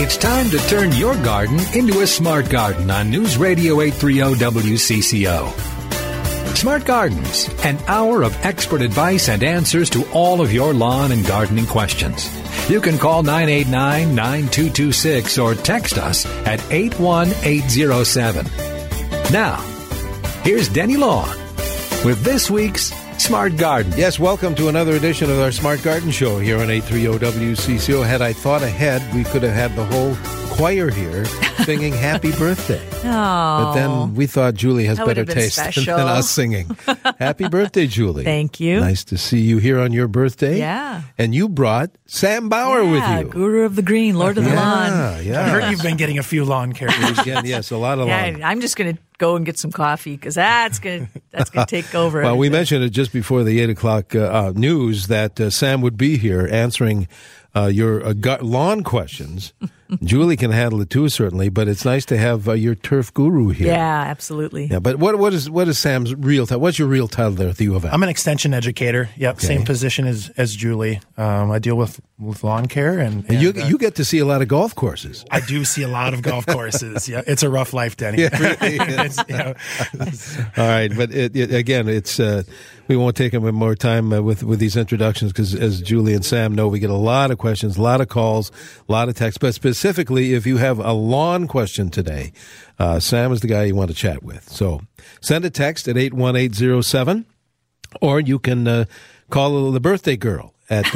It's time to turn your garden into a smart garden on News Radio 830 WCCO. Smart Gardens, an hour of expert advice and answers to all of your lawn and gardening questions. You can call 989-9226 or text us at 81807. Now, here's Denny Long with this week's Smart Garden. Yes, welcome to another edition of our Smart Garden Show here on 830 WCCO. Had I thought ahead, we could have had the whole choir here singing Happy Birthday. Oh. But then we thought Julie has better taste special. than us singing. Happy birthday, Julie. Thank you. Nice to see you here on your birthday. Yeah. And you brought Sam Bauer with you. Guru of the Green, Lord of the Lawn. Yeah. I heard you've been getting a few lawn care. Again, yes, a lot of lawn. I'm just going to go and get some coffee because that's going to take over. Well, we mentioned it just before the 8 o'clock news that Sam would be here answering your lawn questions. Julie can handle it too, certainly, but it's nice to have your turf guru here. Yeah, absolutely. Yeah, but what is Sam's real title? What's your real title there at the U of M? I'm an extension educator. Yep, Okay. Same position as Julie. I deal with lawn care and you get to see a lot of golf courses. I do see a lot of golf courses. Yeah, it's a rough life, Denny. Yeah. It's, All right, but again, it's we won't take more time with these introductions because, as Julie and Sam know, we get a lot of questions, a lot of calls, a lot of texts. But specifically, if you have a lawn question today, Sam is the guy you want to chat with. So send a text at 81807, or you can call the birthday girl at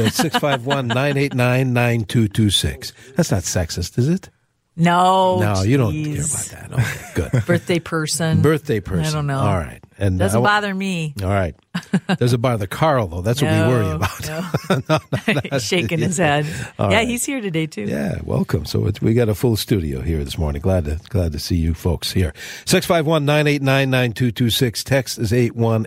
651-989-9226. That's not sexist, is it? No, you don't care about that. Okay, good. Birthday person. Birthday person. I don't know. All right. And Doesn't bother me. All right. Doesn't bother Carl, though. That's what we worry about. No. He's shaking his head. All yeah, right. he's here today, too. Yeah, welcome. So we got a full studio here this morning. Glad to see you folks here. 651-989-9226. Text is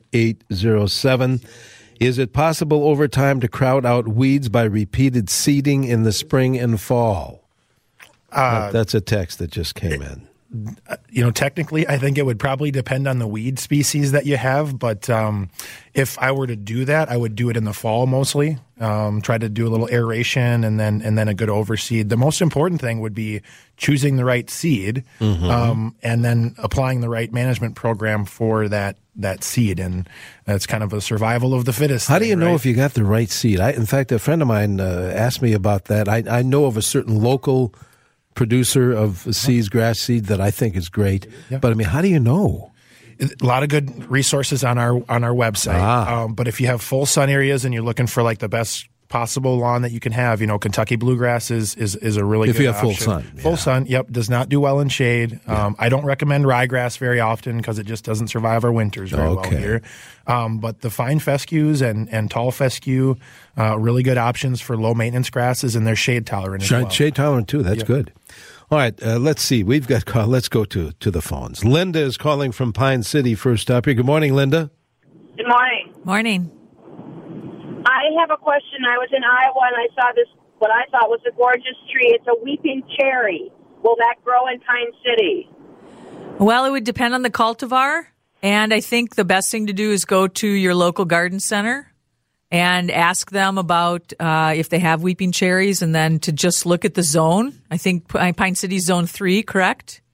81807. Is it possible over time to crowd out weeds by repeated seeding in the spring and fall? That's a text that just came in. Technically, I think it would probably depend on the weed species that you have. But if I were to do that, I would do it in the fall mostly. Try to do a little aeration and then a good overseed. The most important thing would be choosing the right seed, and then applying the right management program for that seed. And that's kind of a survival of the fittest. How do you know right? if you got the right seed? In fact, a friend of mine asked me about that. I know of a certain local producer of seeds, grass seed, that I think is great. Yeah. But I mean, how do you know? A lot of good resources on our website. But if you have full sun areas and you're looking for like the best possible lawn that you can have, Kentucky bluegrass is a really good option. If you have full sun. Full sun, yep, does not do well in shade. I don't recommend ryegrass very often because it just doesn't survive our winters very well here. But the fine fescues and tall fescue, really good options for low maintenance grasses, and they're shade tolerant as well. Shade tolerant too. That's good. All right, let's see. We've got call. Let's go to the phones. Linda is calling from Pine City. First up here. Good morning, Linda. Good morning. Morning. I have a question. I was in Iowa and I saw this, what I thought was a gorgeous tree. It's a weeping cherry. Will that grow in Pine City? Well, it would depend on the cultivar. And I think the best thing to do is go to your local garden center and ask them about if they have weeping cherries, and then to just look at the zone. I think Pine City's zone 3, correct?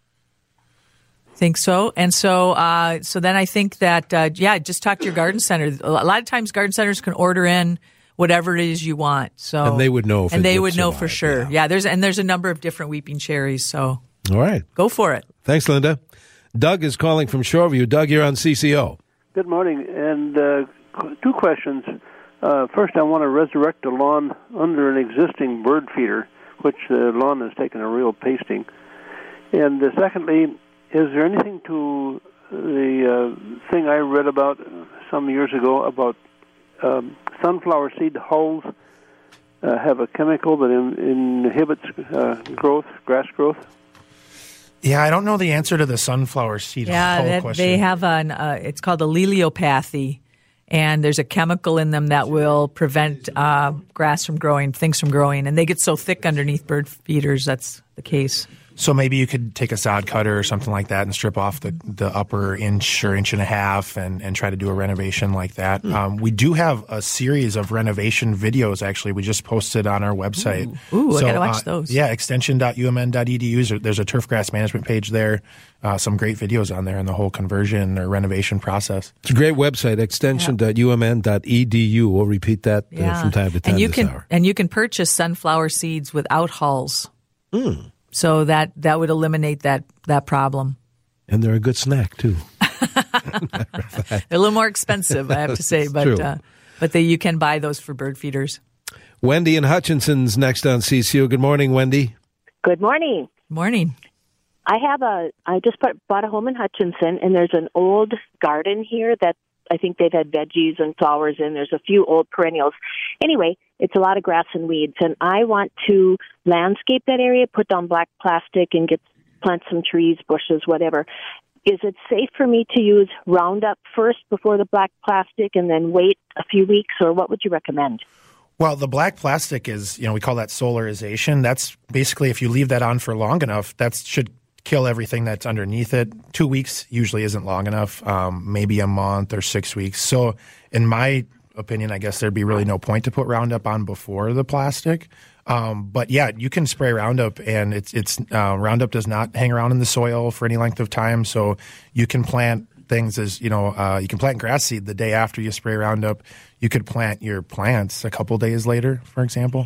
I think so. And so then I think that, just talk to your garden center. A lot of times garden centers can order in whatever it is you want. So And they would know if and it they would would know survive, for sure. Yeah, there's a number of different weeping cherries. So All right. go for it. Thanks, Linda. Doug is calling from Shoreview. Doug, you're on CCO. Good morning, and two questions. First, I want to resurrect a lawn under an existing bird feeder, which the lawn has taken a real pasting. And secondly, is there anything to the thing I read about some years ago about sunflower seed hulls have a chemical that inhibits grass growth? Yeah, I don't know the answer to the sunflower seed hull question. They have it's called alleliopathy, and there's a chemical in them that will prevent grass from growing, things from growing, and they get so thick underneath bird feeders. That's the case. So maybe you could take a sod cutter or something like that and strip off the upper inch or inch and a half and try to do a renovation like that. We do have a series of renovation videos, actually. We just posted on our website. Ooh, I got to watch those. Yeah, extension.umn.edu. There's a turf grass management page there. Some great videos on there and the whole conversion or renovation process. It's a great website, extension.umn.edu. We'll repeat that from time to time And you can purchase sunflower seeds without hulls. So that would eliminate that problem. And they're a good snack, too. They're a little more expensive, I have to say, but you can buy those for bird feeders. Wendy in Hutchinson's next on CCO. Good morning, Wendy. Good morning. Morning. I just bought a home in Hutchinson, and there's an old garden here that I think they've had veggies and flowers in. There's a few old perennials. Anyway, it's a lot of grass and weeds, and I want to landscape that area, put down black plastic, and plant some trees, bushes, whatever. Is it safe for me to use Roundup first before the black plastic and then wait a few weeks, or what would you recommend? Well, the black plastic is, we call that solarization. That's basically, if you leave that on for long enough, that should kill everything that's underneath it. 2 weeks usually isn't long enough, maybe a month or 6 weeks. So in my opinion, I guess there'd be really no point to put Roundup on before the plastic. But yeah, you can spray Roundup, and it's Roundup does not hang around in the soil for any length of time. So you can plant things as, you can plant grass seed the day after you spray Roundup. You could plant your plants a couple days later, for example.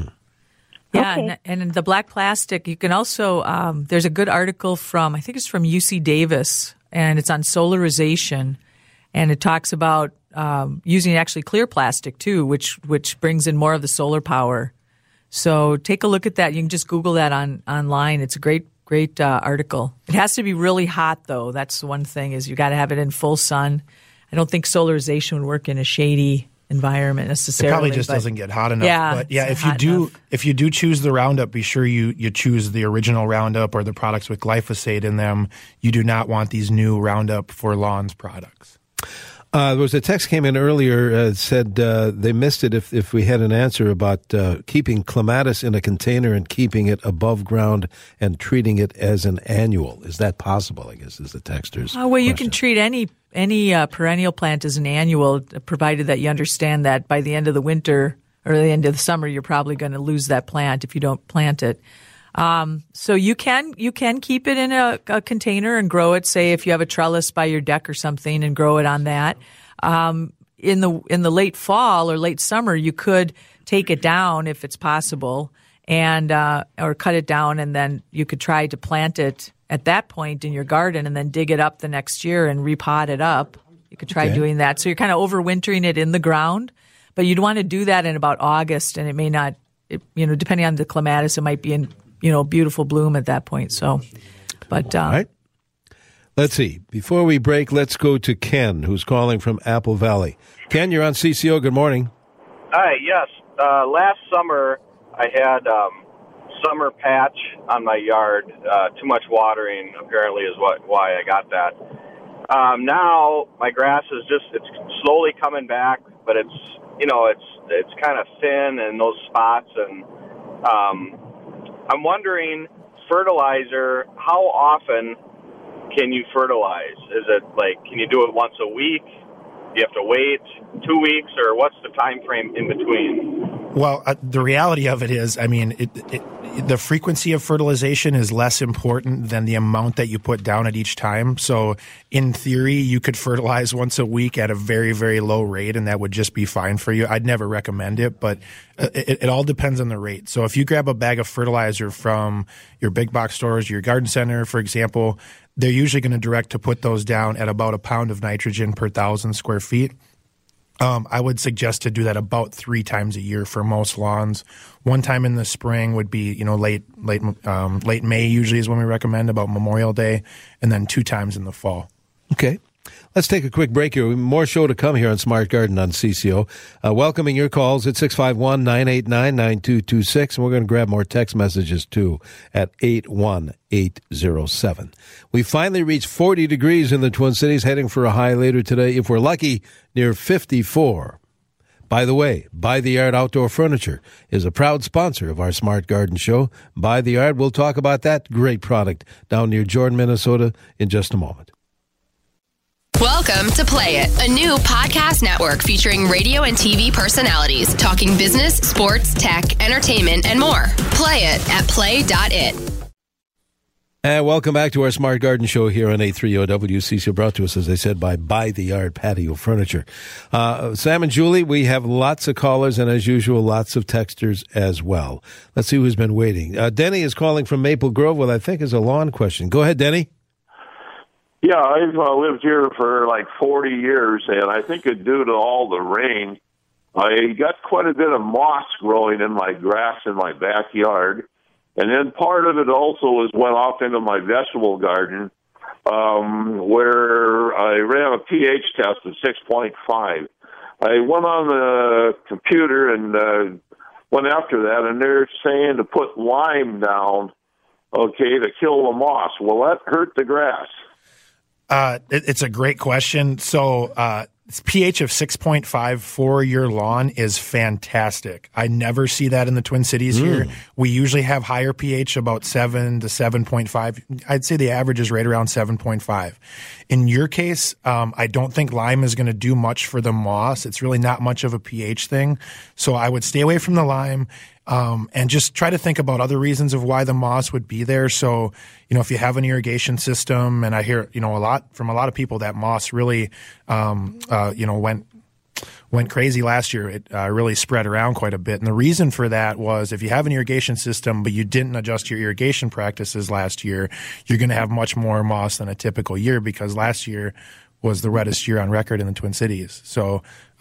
Yeah, okay. and the black plastic, you can also, there's a good article I think it's from UC Davis, and it's on solarization, and it talks about using actually clear plastic too, which brings in more of the solar power. So take a look at that. You can just Google that online. It's a great article. It has to be really hot, though. That's the one thing, is you got to have it in full sun. I don't think solarization would work in a shady environment necessarily. It probably just doesn't get hot enough. Yeah, but yeah, if you do choose the Roundup, be sure you choose the original Roundup or the products with glyphosate in them. You do not want these new Roundup for Lawns products. There was a text came in earlier, said they missed it if we had an answer about keeping clematis in a container and keeping it above ground and treating it as an annual. Is that possible, I guess, is the texter's well, you question. can treat any perennial plant as an annual, provided that you understand that by the end of the winter or the end of the summer, you're probably going to lose that plant if you don't plant it. So you can keep it in a container and grow it. Say if you have a trellis by your deck or something, and grow it on that. In the late fall or late summer, you could take it down if it's possible, and or cut it down, and then you could try to plant it at that point in your garden, and then dig it up the next year and repot it up. You could try doing that. So you're kind of overwintering it in the ground, but you'd want to do that in about August, and it may not. Depending on the clematis, it might be in beautiful bloom at that point. So, but all right. Let's see. Before we break, let's go to Ken, who's calling from Apple Valley. Ken, you're on CCO. Good morning. Hi. Yes. Last summer, I had summer patch on my yard. Too much watering apparently is why I got that. Now my grass is it's slowly coming back, but it's kind of thin in those spots, and I'm wondering, fertilizer, how often can you fertilize? Is it can you do it once a week? Do you have to wait 2 weeks, or what's the time frame in between? Well, the reality of it is, the frequency of fertilization is less important than the amount that you put down at each time. So in theory, you could fertilize once a week at a very, very low rate, and that would just be fine for you. I'd never recommend it, but it all depends on the rate. So if you grab a bag of fertilizer from your big box stores, your garden center, for example, they're usually going to direct to put those down at about a pound of nitrogen per 1,000 square feet. I would suggest to do that about 3 times a year for most lawns. One time in the spring would be, late May usually is when we recommend, about Memorial Day, and then 2 times in the fall. Okay. Let's take a quick break here. More show to come here on Smart Garden on CCO. Welcoming your calls at 651-989-9226, and we're going to grab more text messages, too, at 81807. We finally reached 40 degrees in the Twin Cities, heading for a high later today, if we're lucky, near 54. By the way, By the Yard Outdoor Furniture is a proud sponsor of our Smart Garden Show. By the Yard, we'll talk about that great product down near Jordan, Minnesota in just a moment. Welcome to Play It, a new podcast network featuring radio and TV personalities talking business, sports, tech, entertainment, and more. Play it at play.it. And welcome back to our Smart Garden Show here on 830 WCCO, brought to us, as I said, by the Yard Patio Furniture. Sam and Julie, we have lots of callers and, as usual, lots of texters as well. Let's see who's been waiting. Denny is calling from Maple Grove with, I think, is a lawn question. Go ahead, Denny. Yeah, I've lived here for like 40 years, and I think it's due to all the rain. I got quite a bit of moss growing in my grass in my backyard. And then part of it also went off into my vegetable garden, where I ran a pH test of 6.5. I went on the computer and went after that, and they're saying to put lime down, okay, to kill the moss. Will that hurt the grass? It's a great question. So pH of 6.5 for your lawn is fantastic. I never see that in the Twin Cities here. We usually have higher pH, about 7 to 7.5. I'd say the average is right around 7.5. In your case, I don't think lime is going to do much for the moss. It's really not much of a pH thing. So I would stay away from the lime. And just try to think about other reasons of why the moss would be there. So, if you have an irrigation system, and I hear, from a lot of people that moss really, went crazy last year. It really spread around quite a bit. And the reason for that was if you have an irrigation system, but you didn't adjust your irrigation practices last year, you're going to have much more moss than a typical year, because last year was the wettest year on record in the Twin Cities. So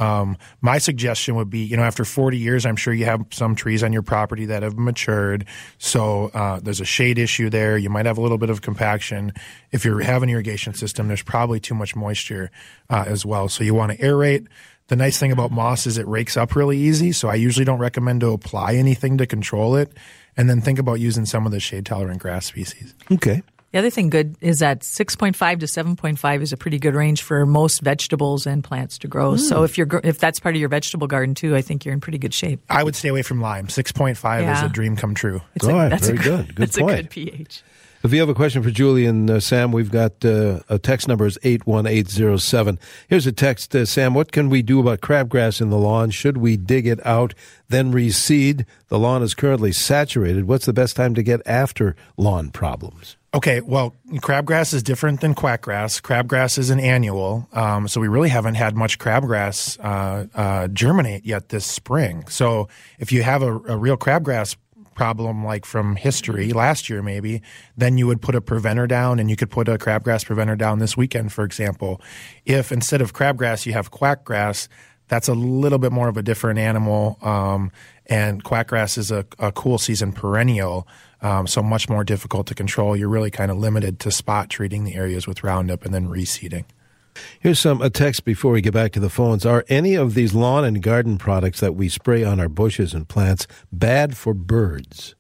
my suggestion would be, after 40 years, I'm sure you have some trees on your property that have matured. So there's a shade issue there. You might have a little bit of compaction. If you have an irrigation system, there's probably too much moisture as well. So you want to aerate. The nice thing about moss is it rakes up really easy. So I usually don't recommend to apply anything to control it. And then think about using some of the shade-tolerant grass species. Okay. The other thing good is that 6.5 to 7.5 is a pretty good range for most vegetables and plants to grow. So if that's part of your vegetable garden too, I think you're in pretty good shape. I would stay away from lime. 6.5 is a dream come true. That's very good. Good point. That's a good pH. If you have a question for Julie and Sam, we've got a text number is 81807. Here's a text, Sam. What can we do about crabgrass in the lawn? Should we dig it out, then reseed? The lawn is currently saturated. What's the best time to get after lawn problems? Okay, well, crabgrass is different than quackgrass. Crabgrass is an annual, so we really haven't had much crabgrass germinate yet this spring. So if you have a real crabgrass problem like from history, last year maybe, then you would put a preventer down, and you could put a crabgrass preventer down this weekend, for example. If instead of crabgrass you have quackgrass, that's a little bit more of a different animal, and quackgrass is a cool season perennial, so much more difficult to control. You're really kind of limited to spot treating the areas with Roundup and then reseeding. Here's a text before we get back to the phones. Are any of these lawn and garden products that we spray on our bushes and plants bad for birds?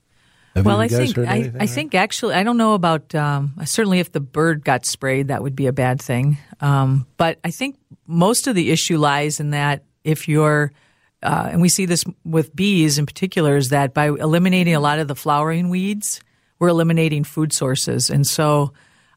I think actually, I don't know about, certainly if the bird got sprayed, that would be a bad thing. But I think most of the issue lies in that if you're, and we see this with bees in particular, is that by eliminating a lot of the flowering weeds, we're eliminating food sources. And so,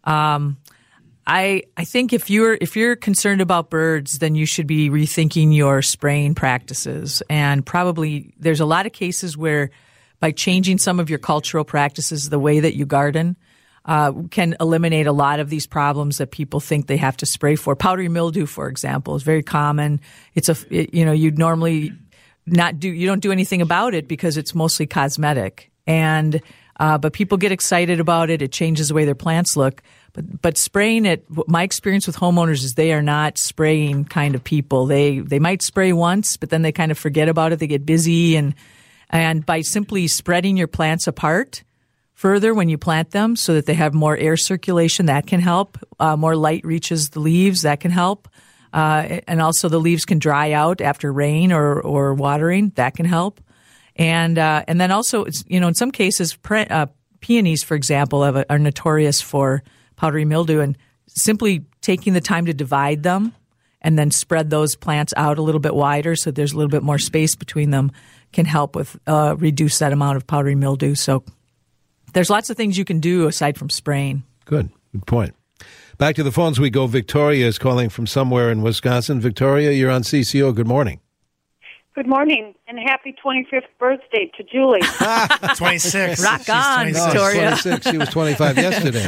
I think if you're concerned about birds, then you should be rethinking your spraying practices. And probably there's a lot of cases where by changing some of your cultural practices, the way that you garden, can eliminate a lot of these problems that people think they have to spray for. Powdery mildew, for example, is very common. You'd normally you don't do anything about it because it's mostly cosmetic. And but people get excited about it. It changes the way their plants look. But spraying it, my experience with homeowners is they are not spraying kind of people. They might spray once, but then they kind of forget about it. They get busy, and by simply spreading your plants apart further when you plant them so that they have more air circulation, that can help. More light reaches the leaves, that can help. And also the leaves can dry out after rain or watering, that can help. And then also, in some cases, peonies, for example, are notorious for powdery mildew, and simply taking the time to divide them and then spread those plants out a little bit wider so there's a little bit more space between them, can help with reduce that amount of powdery mildew. So there's lots of things you can do aside from spraying. Good point. Back to the phones we go. Victoria is calling from somewhere in Wisconsin. Victoria, you're on CCO. Good morning. Good morning, and happy 25th birthday to Julie. 26. Rock on, No, Victoria. 26. She was 25 yesterday.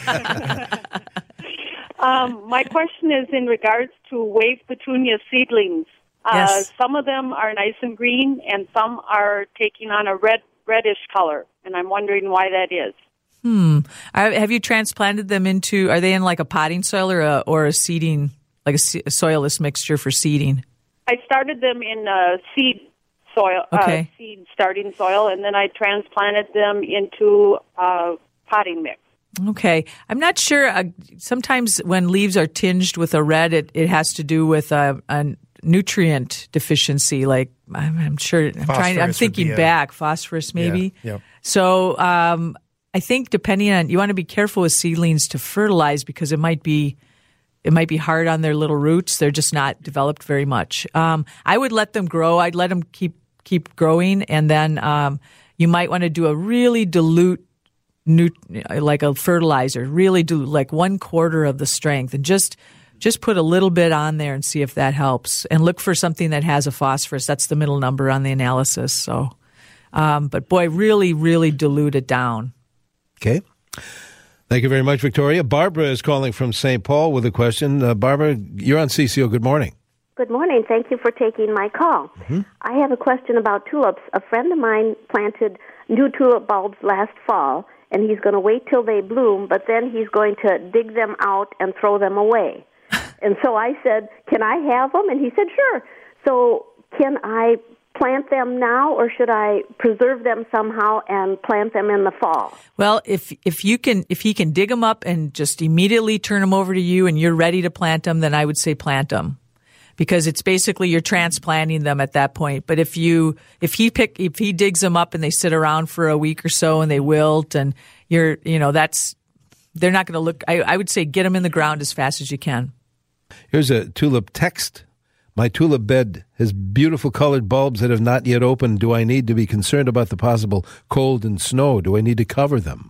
My question is in regards to wave petunia seedlings. Yes. Some of them are nice and green, and some are taking on a reddish color, and I'm wondering why that is. Have you transplanted them into, are they in like a potting soil or a seeding, like a soilless mixture for seeding? I started them in seed soil, Okay. seed starting soil, and then I transplanted them into potting mix. Okay. I'm not sure. Sometimes when leaves are tinged with a red, it has to do with a nutrient deficiency. Like I'm sure. I'm thinking back. Phosphorus, maybe. Yeah. Yep. So I think depending on, you want to be careful with seedlings to fertilize because it might be hard on their little roots. They're just not developed very much. I would let them grow. I'd let them keep growing, and then you might want to do a really dilute, like a fertilizer, really dilute, like 1/4 of the strength, and just put a little bit on there and see if that helps. And look for something that has a phosphorus. That's the middle number on the analysis. So, but boy, really, really dilute it down. Okay. Thank you very much, Victoria. Barbara is calling from St. Paul with a question. Barbara, you're on CCO. Good morning. Good morning. Thank you for taking my call. Mm-hmm. I have a question about tulips. A friend of mine planted new tulip bulbs last fall, and he's going to wait till they bloom, but then he's going to dig them out and throw them away. And so I said, can I have them? And he said, sure. So can I plant them now, or should I preserve them somehow and plant them in the fall? Well, if he can dig them up and just immediately turn them over to you and you're ready to plant them, then I would say plant them, because it's basically you're transplanting them at that point. But if he digs them up and they sit around for a week or so and they wilt and they're not going to look. I would say get them in the ground as fast as you can. Here's a tulip text. My tulip bed has beautiful colored bulbs that have not yet opened. Do I need to be concerned about the possible cold and snow? Do I need to cover them?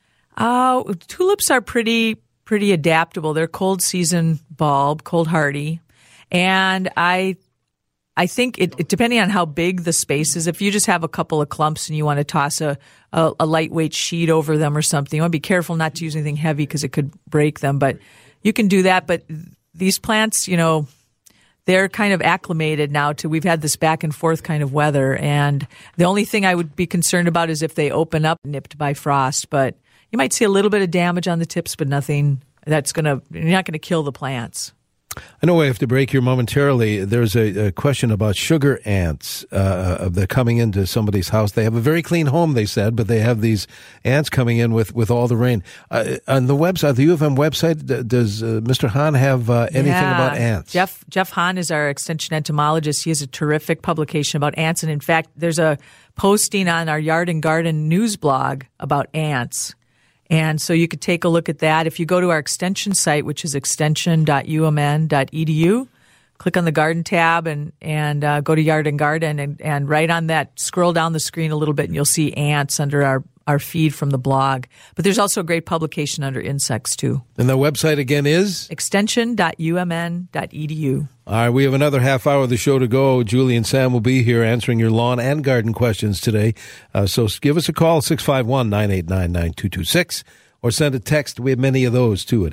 Tulips are pretty adaptable. They're cold season bulb, cold hardy. And I think it depending on how big the space is, if you just have a couple of clumps and you want to toss a lightweight sheet over them or something, you want to be careful not to use anything heavy because it could break them. But you can do that. But these plants, they're kind of acclimated now to, we've had this back and forth kind of weather. And the only thing I would be concerned about is if they open up nipped by frost. But you might see a little bit of damage on the tips, but nothing you're not going to kill the plants. I know I have to break here momentarily. There's a question about sugar ants that coming into somebody's house. They have a very clean home, they said, but they have these ants coming in with all the rain. On the website, the U of M website, does Mr. Hahn have anything about ants? Jeff Hahn is our extension entomologist. He has a terrific publication about ants. And in fact, there's a posting on our Yard and Garden news blog about ants. And so you could take a look at that. If you go to our extension site, which is extension.umn.edu, click on the garden tab and go to Yard and Garden and right on that, scroll down the screen a little bit and you'll see ants under our feed from the blog. But there's also a great publication under insects too. And the website again is? extension.umn.edu. All right, we have another half hour of the show to go. Julie and Sam will be here answering your lawn and garden questions today. So give us a call, 651-989-9226, or send a text. We have many of those, too, at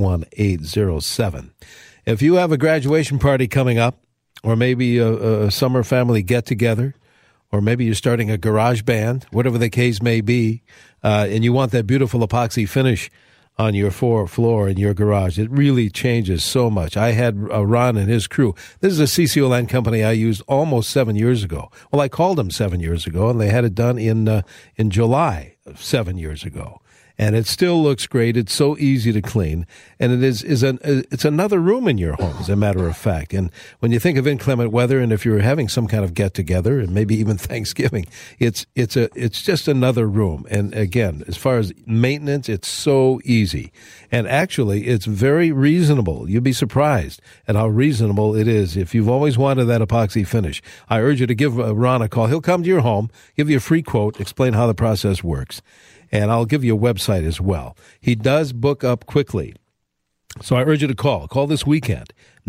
81807. If you have a graduation party coming up, or maybe a summer family get-together, or maybe you're starting a garage band, whatever the case may be, and you want that beautiful epoxy finish on your floor in your garage. It really changes so much. I had Ron and his crew. This is a CCO Land company I used almost 7 years ago. Well, I called them 7 years ago, and they had it done in July of 7 years ago. and it still looks great. It's so easy to clean, and it's another room in your home, as a matter of fact. And when you think of inclement weather, and if you're having some kind of get together, and maybe even Thanksgiving, it's just another room. And again, as far as maintenance, it's so easy, and actually, it's very reasonable. You'll be surprised at how reasonable it is. If you've always wanted that epoxy finish, I urge you to give Ron a call. He'll come to your home, give you a free quote, explain how the process works, and I'll give you a website as well. He does book up quickly, so I urge you to call. Call this weekend,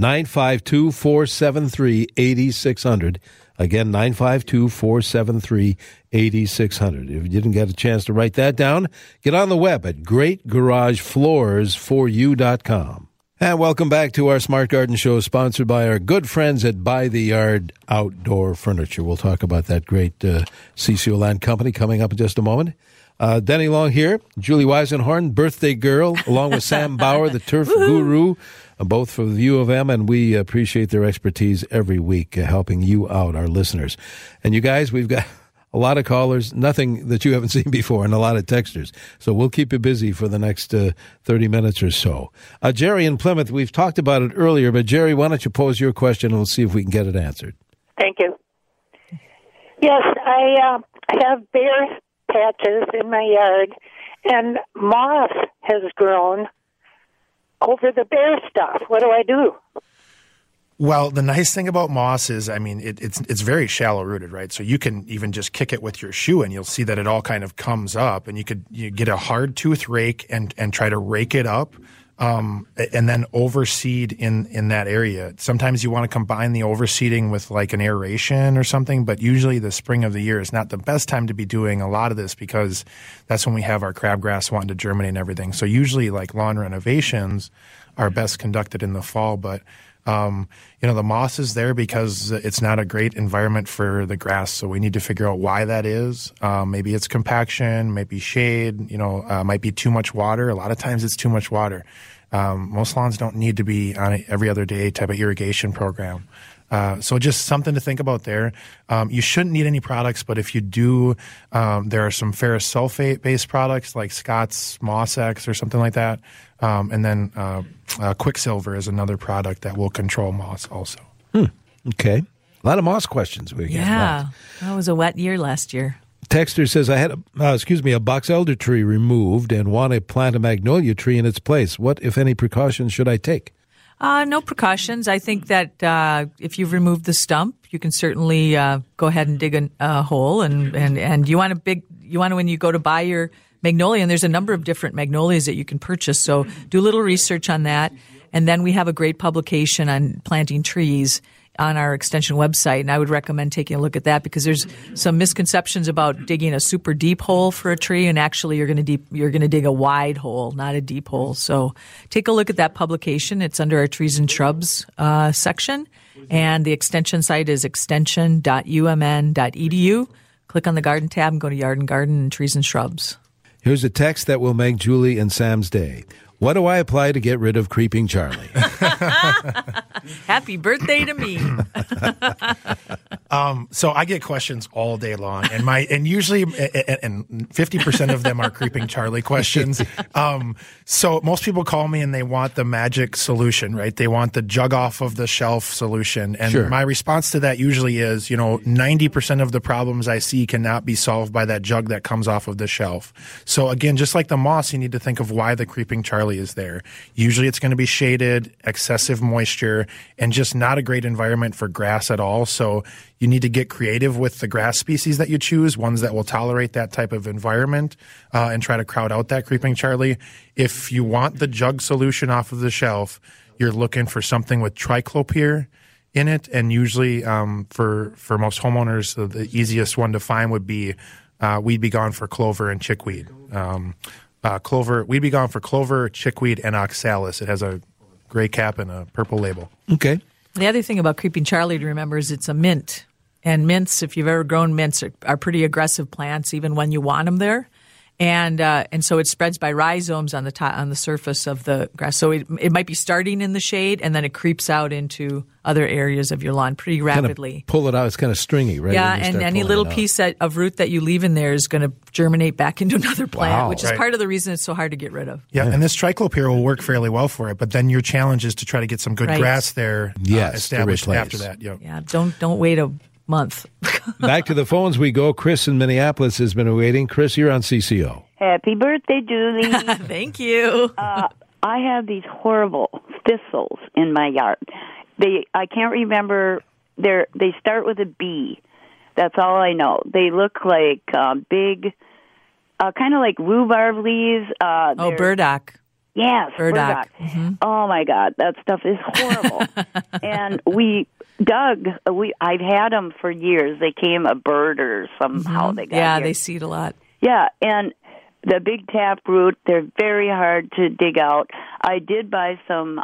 952-473-8600. Again, 952-473-8600. If you didn't get a chance to write that down, get on the web at greatgaragefloorsforyou.com. And welcome back to our Smart Garden Show, sponsored by our good friends at By the Yard Outdoor Furniture. We'll talk about that great CCO Land company coming up in just a moment. Denny Long here, Julie Weisenhorn, birthday girl, along with Sam Bauer, the turf guru, both for the U of M, and we appreciate their expertise every week helping you out, our listeners. And you guys, we've got a lot of callers, nothing that you haven't seen before, and a lot of texters. So we'll keep you busy for the next 30 minutes or so. Jerry in Plymouth, we've talked about it earlier, but Jerry, why don't you pose your question and we'll see if we can get it answered. Thank you. Yes, I have bare patches in my yard, and moss has grown over the bare stuff. What do I do? Well, the nice thing about moss is, I mean, it's very shallow rooted, right? So you can even just kick it with your shoe and you'll see that it all kind of comes up, and you get a hard tooth rake and try to rake it up, and then overseed in that area. Sometimes you want to combine the overseeding with like an aeration or something, but usually the spring of the year is not the best time to be doing a lot of this because that's when we have our crabgrass wanting to germinate and everything. So usually like lawn renovations are best conducted in the fall, but the moss is there because it's not a great environment for the grass. So we need to figure out why that is. Maybe it's compaction, maybe shade, might be too much water. A lot of times it's too much water. Most lawns don't need to be on an every other day type of irrigation program. So just something to think about there. You shouldn't need any products, but if you do, there are some ferrous sulfate-based products like Scott's Moss X or something like that. And then Quicksilver is another product that will control moss also. Okay. A lot of moss questions we get. Yeah. That was a wet year last year. Texter says, I had a box elder tree removed and want to plant a magnolia tree in its place. What, if any, precautions should I take? No precautions. I think that if you've removed the stump, you can certainly go ahead and dig a hole. And you want when you go to buy your magnolia, and there's a number of different magnolias that you can purchase. So do a little research on that. And then we have a great publication on planting trees on our extension website, and I would recommend taking a look at that because there's some misconceptions about digging a super deep hole for a tree, and actually you're going to dig a wide hole, not a deep hole. So take a look at that publication. It's under our trees and shrubs section, and the extension site is extension.umn.edu. Click on the garden tab and go to Yard and Garden and Trees and Shrubs. Here's a text that will make Julie and Sam's day. What do I apply to get rid of Creeping Charlie? Happy birthday to me. So I get questions all day long, and usually 50% of them are Creeping Charlie questions. So most people call me and they want the magic solution, right? They want the jug off of the shelf solution. And Sure. My response to that usually is, 90% of the problems I see cannot be solved by that jug that comes off of the shelf. So again, just like the moss, you need to think of why the Creeping Charlie is there. Usually it's going to be shaded, excessive moisture, and just not a great environment for grass at all. So you need to get creative with the grass species that you choose, ones that will tolerate that type of environment, and try to crowd out that Creeping Charlie. If you want the jug solution off of the shelf, you're looking for something with triclopyr in it. And usually for most homeowners, the easiest one to find would be Weed Be Gone for clover and chickweed. Weed Be Gone for clover, chickweed, and oxalis. It has a gray cap and a purple label. Okay. The other thing about Creeping Charlie to remember is it's a mint. And mints, if you've ever grown mints, are pretty aggressive plants even when you want them there. And so it spreads by rhizomes on the top, on the surface of the grass. So it might be starting in the shade, and then it creeps out into other areas of your lawn pretty rapidly. Kind of pull it out. It's kind of stringy, right? Yeah, and any little piece of root that you leave in there is going to germinate back into another plant, which is part of the reason it's so hard to get rid of. Yeah, and this triclopyr will work fairly well for it, but then your challenge is to try to get some good grass there established after that. Yeah, don't wait a month. Back to the phones we go. Chris in Minneapolis has been waiting. Chris, you're on CCO. Happy birthday, Julie. Thank you. I have these horrible thistles in my yard. I can't remember. They start with a B. That's all I know. They look like big, kind of like rhubarb leaves. Burdock. Yes, burdock. Mm-hmm. Oh my God, that stuff is horrible. And I've had them for years. They came a bird or somehow they got here. They seed a lot. Yeah, and the big taproot, they're very hard to dig out. I did buy some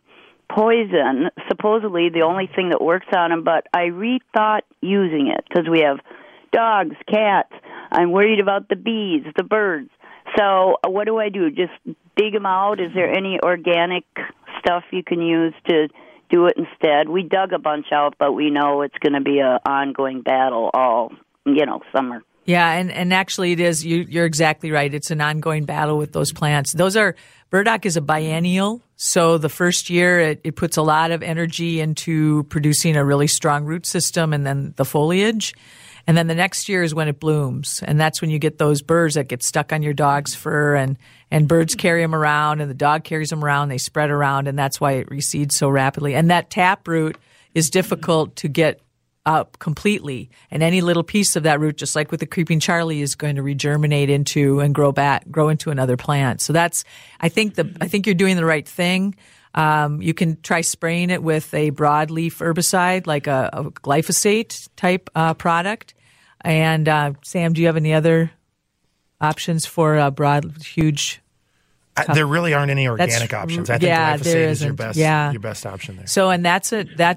poison, supposedly the only thing that works on them, but I rethought using it because we have dogs, cats. I'm worried about the bees, the birds. So what do I do? Just dig them out? Is there any organic stuff you can use to do it instead? We dug a bunch out, but we know it's going to be an ongoing battle all, summer. Yeah, and actually it is. You're exactly right. It's an ongoing battle with those plants. Burdock is a biennial, so the first year it puts a lot of energy into producing a really strong root system and then the foliage. And then the next year is when it blooms, and that's when you get those burrs that get stuck on your dog's fur, and birds carry them around, and the dog carries them around. They spread around, and that's why it reseeds so rapidly. And that taproot is difficult to get up completely, and any little piece of that root, just like with the creeping Charlie, is going to regerminate into and grow into another plant. So I think you're doing the right thing. You can try spraying it with a broadleaf herbicide, like a glyphosate type product. And Sam, do you have any other options for a huge? There really aren't any organic options. I think glyphosate is your best option there. So, and that's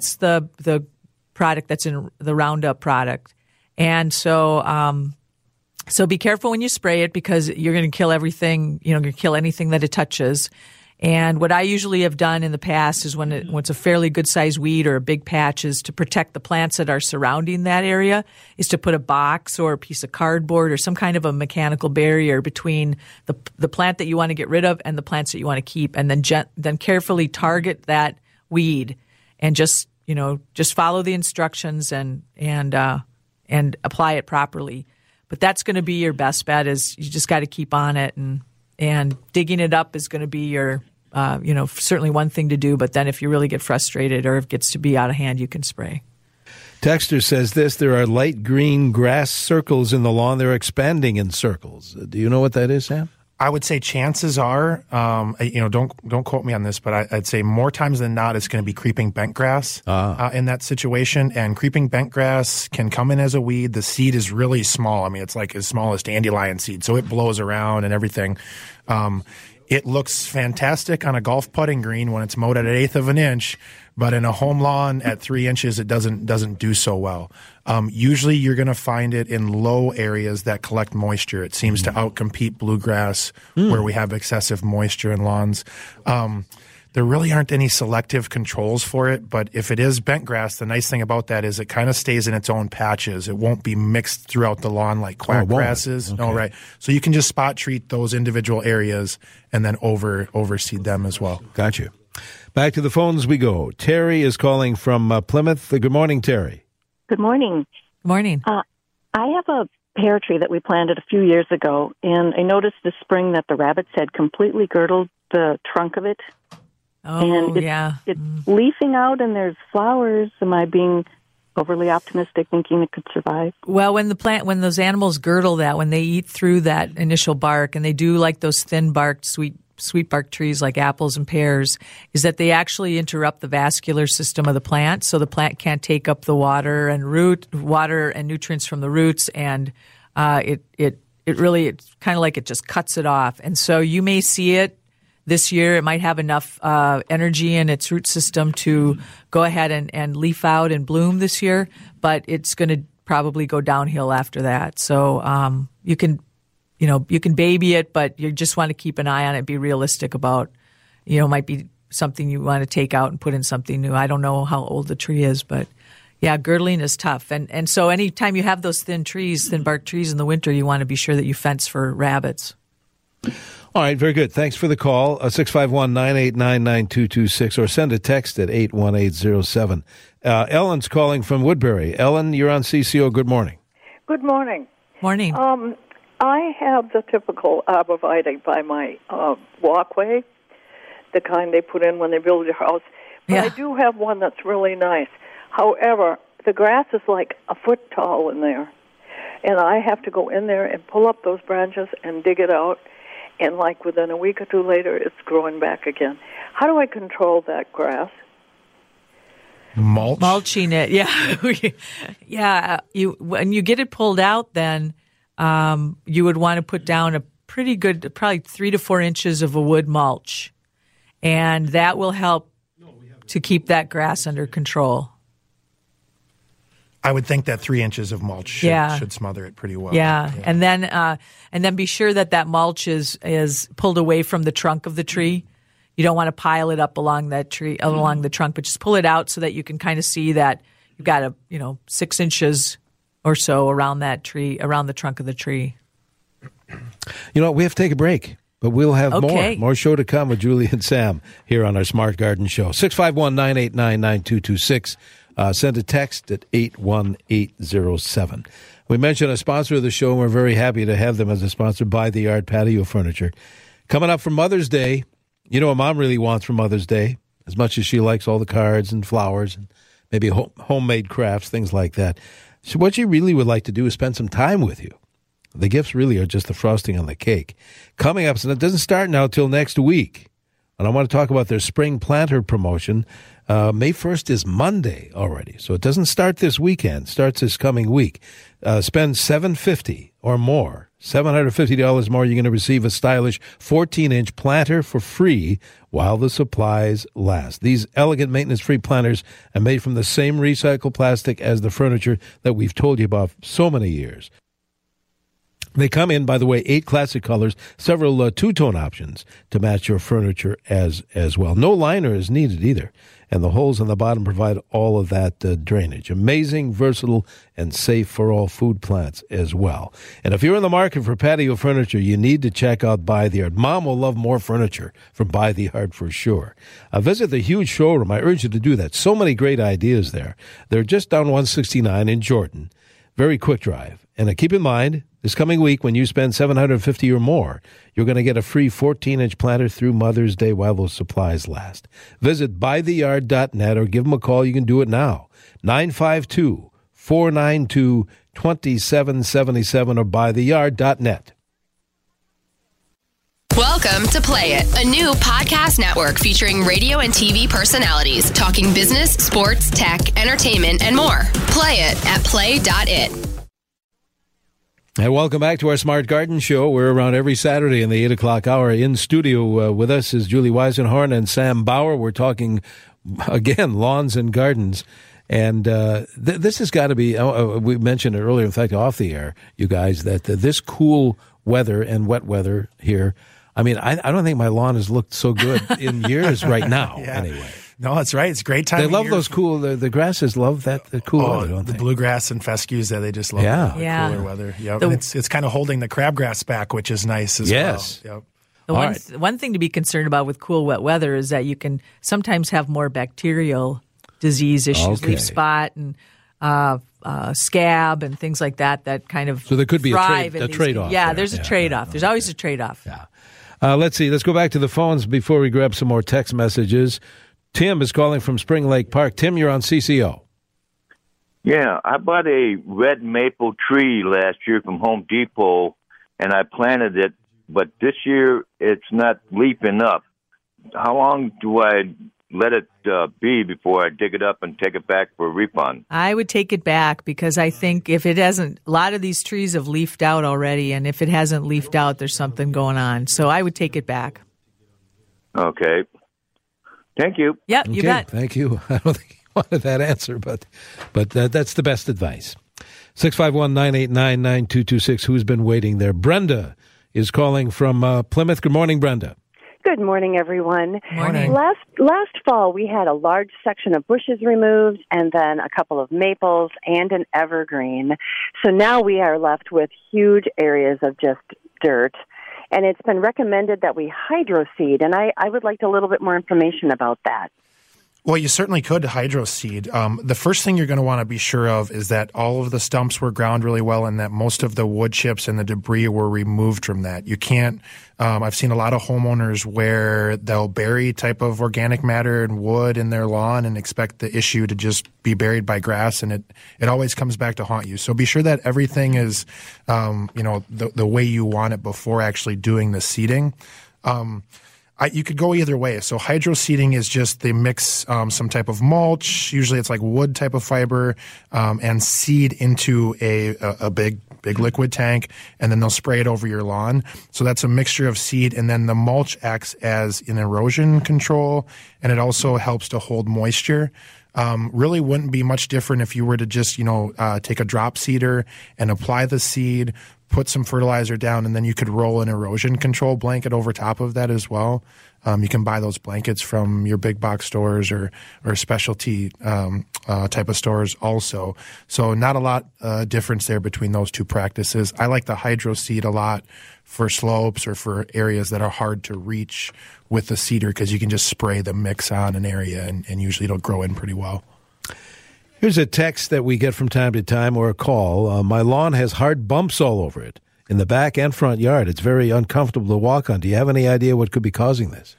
the product that's in the Roundup product, and so be careful when you spray it because you're going to kill everything. You're going to kill anything that it touches. And what I usually have done in the past is when it's a fairly good-sized weed or a big patch is to protect the plants that are surrounding that area is to put a box or a piece of cardboard or some kind of a mechanical barrier between the plant that you want to get rid of and the plants that you want to keep, and then carefully target that weed and just follow the instructions and apply it properly. But that's going to be your best bet. Is you just got to keep on it, and digging it up is going to be your, certainly one thing to do. But then if you really get frustrated or if it gets to be out of hand, you can spray. Texter says there are light green grass circles in the lawn. They're expanding in circles. Do you know what that is, Sam? I would say chances are, don't quote me on this, but I'd say more times than not, it's going to be creeping bentgrass in that situation. And creeping bentgrass can come in as a weed. The seed is really small. I mean, it's like as small as dandelion seed, so it blows around and everything. It looks fantastic on a golf putting green when it's mowed at 1/8 of an inch, but in a home lawn at 3 inches, it doesn't do so well. Usually you're going to find it in low areas that collect moisture. It seems to outcompete bluegrass where we have excessive moisture in lawns. There really aren't any selective controls for it, but if it is bentgrass, the nice thing about that is it kind of stays in its own patches. It won't be mixed throughout the lawn like quackgrass is. Okay. Right. So you can just spot treat those individual areas and then overseed them as well. Got you. Back to the phones we go. Terry is calling from Plymouth. Good morning, Terry. Good morning. Good morning. I have a pear tree that we planted a few years ago, and I noticed this spring that the rabbits had completely girdled the trunk of it. Oh, and it's leafing out, and there's flowers. Am I being overly optimistic, thinking it could survive? Well, when those animals girdle that, when they eat through that initial bark, and they do like those thin-barked, sweet bark trees like apples and pears, is that they actually interrupt the vascular system of the plant, so the plant can't take up the water and nutrients from the roots, and it's kind of like it just cuts it off. And so you may see it this year. It might have enough energy in its root system to go ahead and leaf out and bloom this year, but it's going to probably go downhill after that. So you can you can baby it, but you just want to keep an eye on it, be realistic about, might be something you want to take out and put in something new. I don't know how old the tree is, but yeah, girdling is tough. And so anytime you have those thin bark trees in the winter, you want to be sure that you fence for rabbits. All right, very good. Thanks for the call. 651-989-9226 or send a text at 81807. Ellen's calling from Woodbury. Ellen, you're on CCO. Good morning. Good morning. Morning. I have the typical arborvitae by my walkway, the kind they put in when they build your house. But I do have one that's really nice. However, the grass is like a foot tall in there, and I have to go in there and pull up those branches and dig it out, and like within a week or two later, it's growing back again. How do I control that grass? Mulching it, yeah. Yeah, when you get it pulled out, then you would want to put down a pretty good, probably 3 to 4 inches of a wood mulch, and that will help to keep that grass under control. I would think that 3 inches of mulch should smother it pretty well. Yeah. And then be sure that mulch is pulled away from the trunk of the tree. You don't want to pile it up along that tree, along the trunk, but just pull it out so that you can kind of see that you've got 6 inches or so around that tree, around the trunk of the tree. You know what? We have to take a break, but we'll have more show to come with Julie and Sam here on our Smart Garden Show. 651-989-9226. Send a text at 81807. We mentioned a sponsor of the show, and we're very happy to have them as a sponsor, By the Yard Patio Furniture. Coming up for Mother's Day, you know what Mom really wants for Mother's Day, as much as she likes all the cards and flowers and maybe homemade crafts, things like that. So what she really would like to do is spend some time with you. The gifts really are just the frosting on the cake. Coming up, and it doesn't start now till next week, and I want to talk about their spring planter promotion. May 1st is Monday already, so it doesn't start this weekend. It starts this coming week. Spend $750 or more, $750 more. You're going to receive a stylish 14-inch planter for free while the supplies last. These elegant maintenance-free planters are made from the same recycled plastic as the furniture that we've told you about for so many years. They come in, by the way, 8 classic colors, several two-tone options to match your furniture as well. No liner is needed either, and the holes in the bottom provide all of that drainage. Amazing, versatile, and safe for all food plants as well. And if you're in the market for patio furniture, you need to check out By the Yard. Mom will love more furniture from By the Yard for sure. Visit the huge showroom. I urge you to do that. So many great ideas there. They're just down 169 in Jordan. Very quick drive. And keep in mind, this coming week, when you spend $750 or more, you're going to get a free 14-inch planter through Mother's Day while those supplies last. Visit bytheyard.net or give them a call. You can do it now. 952-492-2777 or bytheyard.net. Welcome to Play It, a new podcast network featuring radio and TV personalities talking business, sports, tech, entertainment, and more. Play it at play.it. And welcome back to our Smart Garden Show. We're around every Saturday in the 8 o'clock hour. In studio with us is Julie Weisenhorn and Sam Bauer. We're talking, again, lawns and gardens. And this has got to be, we mentioned it earlier, in fact, off the air, you guys, that this cool weather and wet weather here, I mean, I don't think my lawn has looked so good in years right now, anyway. No, that's right. It's a great time. They love those cool. The grasses love the cool weather, don't the they? Bluegrass and fescues that they just love. The cooler weather. Yep. It's kind of holding the crabgrass back, which is nice as well. Yep. One thing to be concerned about with cool, wet weather is that you can sometimes have more bacterial disease issues, leaf spot and scab and things like that kind of so there could be a trade-off. Yeah, there's a trade-off. There's always a trade-off. Yeah. Let's see. Let's go back to the phones before we grab some more text messages. Tim is calling from Spring Lake Park. Tim, you're on CCO. Yeah, I bought a red maple tree last year from Home Depot, and I planted it, but this year it's not leafing up. How long do I let it be before I dig it up and take it back for a refund? I would take it back because I think if it hasn't, a lot of these trees have leafed out already, and if it hasn't leafed out, there's something going on. So I would take it back. Okay. Thank you. Yep, you bet. Thank you. I don't think you wanted that answer, but that's the best advice. 651-989-9226. Who's been waiting there? Brenda is calling from Plymouth. Good morning, Brenda. Good morning, everyone. Morning. Last fall, we had a large section of bushes removed and then a couple of maples and an evergreen. So now we are left with huge areas of just dirt. And it's been recommended that we hydroseed, and I would like a little bit more information about that. Well, you certainly could hydroseed. The first thing you're going to want to be sure of is that all of the stumps were ground really well and that most of the wood chips and the debris were removed from that. You can't, I've seen a lot of homeowners where they'll bury type of organic matter and wood in their lawn and expect the issue to just be buried by grass, and it always comes back to haunt you. So be sure that everything is, the way you want it before actually doing the seeding. You could go either way. So hydroseeding is just they mix some type of mulch, usually it's like wood type of fiber, and seed into a big liquid tank, and then they'll spray it over your lawn. So that's a mixture of seed, and then the mulch acts as an erosion control, and it also helps to hold moisture. Really wouldn't be much different if you were to just, take a drop seeder and apply the seed, put some fertilizer down, and then you could roll an erosion control blanket over top of that as well. You can buy those blankets from your big box stores or specialty type of stores also. So not a lot difference there between those two practices. I like the hydroseed a lot for slopes or for areas that are hard to reach with the seeder because you can just spray the mix on an area and usually it'll grow in pretty well. Here's a text that we get from time to time or a call. My lawn has hard bumps all over it in the back and front yard. It's very uncomfortable to walk on. Do you have any idea what could be causing this?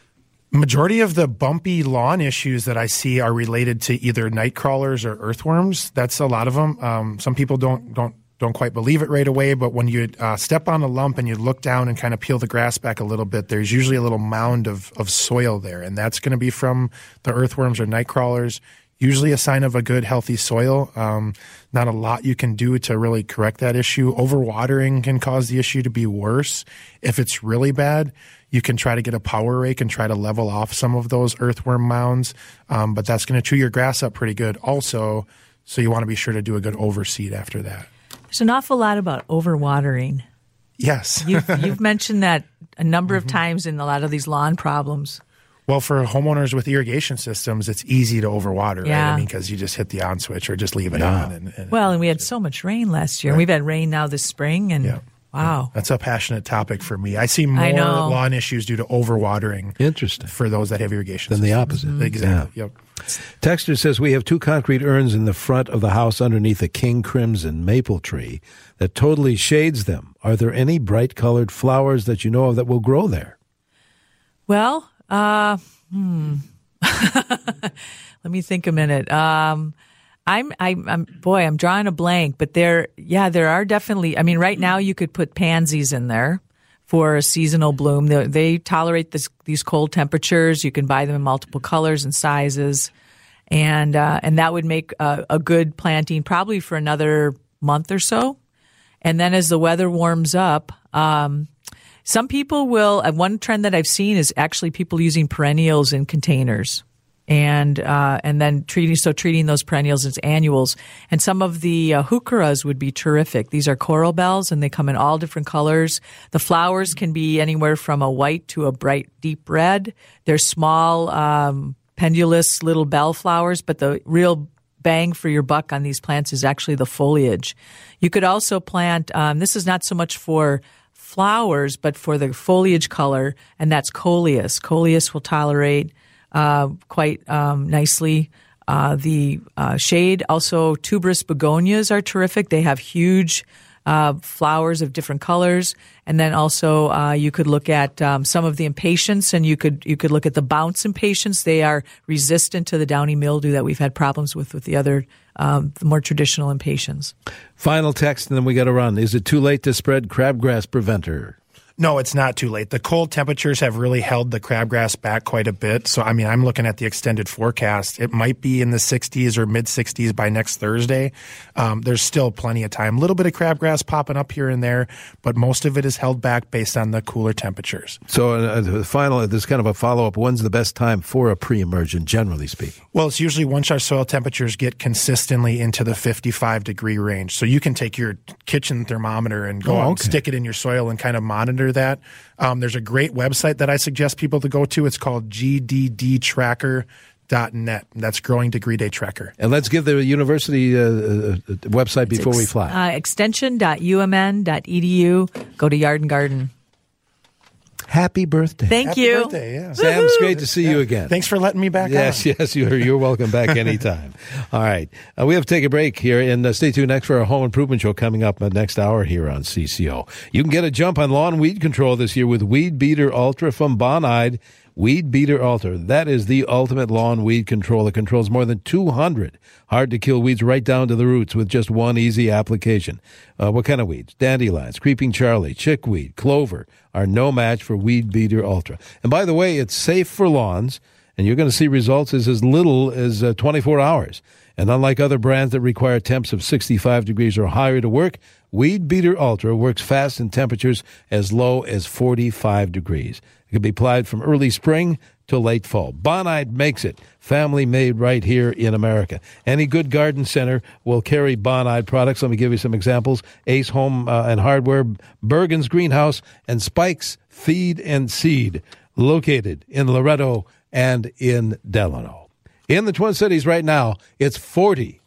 Majority of the bumpy lawn issues that I see are related to either night crawlers or earthworms. That's a lot of them. Some people don't quite believe it right away, but when you step on a lump and you look down and kind of peel the grass back a little bit, there's usually a little mound of soil there, and that's going to be from the earthworms or night crawlers. Usually a sign of a good, healthy soil. Not a lot you can do to really correct that issue. Overwatering can cause the issue to be worse. If it's really bad, you can try to get a power rake and try to level off some of those earthworm mounds, but that's going to chew your grass up pretty good also, so you want to be sure to do a good overseed after that. There's an awful lot about overwatering. Yes. You've mentioned that a number of times in a lot of these lawn problems. Well, for homeowners with irrigation systems, it's easy to overwater, Yeah. right? I mean, because you just hit the on switch or just leave it on. And we had so much rain last year. Right. We've had rain now this spring, and wow. That's a passionate topic for me. I see more lawn issues due to overwatering. Interesting. For those that have irrigation Than systems. the opposite. Mm-hmm. Exactly. Yep. Texter says, we have 2 concrete urns in the front of the house underneath a king crimson maple tree that totally shades them. Are there any bright colored flowers that you know of that will grow there? Well, let me think a minute. I'm drawing a blank, but there are definitely, I mean, right now you could put pansies in there for a seasonal bloom. They tolerate these cold temperatures. You can buy them in multiple colors and sizes. And that would make a good planting probably for another month or so. And then as the weather warms up, some people will, one trend that I've seen is actually people using perennials in containers and then treating those perennials as annuals. And some of the heucheras would be terrific. These are coral bells and they come in all different colors. The flowers can be anywhere from a white to a bright deep red. They're small, pendulous little bell flowers, but the real bang for your buck on these plants is actually the foliage. You could also plant, this is not so much for flowers, but for the foliage color, and that's coleus. Coleus will tolerate quite nicely the shade. Also, tuberous begonias are terrific. They have huge flowers of different colors. And then also you could look at some of the impatiens, and you could look at the bounce impatiens. They are resistant to the downy mildew that we've had problems with the other the more traditional impatiens. Final text, and then we got to run. Is it too late to spread crabgrass preventer? No, it's not too late. The cold temperatures have really held the crabgrass back quite a bit. So, I mean, I'm looking at the extended forecast. It might be in the 60s or mid-60s by next Thursday. There's still plenty of time. A little bit of crabgrass popping up here and there, but most of it is held back based on the cooler temperatures. So, there's kind of a follow-up. When's the best time for a pre-emergent, generally speaking? Well, it's usually once our soil temperatures get consistently into the 55-degree range. So you can take your kitchen thermometer and go out and stick it in your soil and kind of monitor that. There's a great website that I suggest people to go to. It's called gddtracker.net. That's Growing Degree Day Tracker. And let's give the university website before we fly. Extension.umn.edu. Go to Yard and Garden. Happy birthday. Thank you. Happy birthday, yeah. Sam, it's great to see you again. Thanks for letting me back on. Yes, you're welcome back anytime. All right. We have to take a break here, and stay tuned next for our home improvement show coming up next hour here on CCO. You can get a jump on lawn weed control this year with Weed Beater Ultra from Bonide. Weed Beater Ultra. That is the ultimate lawn weed control. It controls more than 200 hard-to-kill weeds right down to the roots with just one easy application. What kind of weeds? Dandelions, creeping Charlie, chickweed, clover are no match for Weed Beater Ultra. And by the way, it's safe for lawns, and you're going to see results as little as 24 hours. And unlike other brands that require temps of 65 degrees or higher to work, Weed Beater Ultra works fast in temperatures as low as 45 degrees. It can be applied from early spring to late fall. Bonide makes it. Family made right here in America. Any good garden center will carry Bonide products. Let me give you some examples. Ace Home and Hardware, Bergen's Greenhouse, and Spike's Feed and Seed, located in Loretto and in Delano. In the Twin Cities right now, it's 40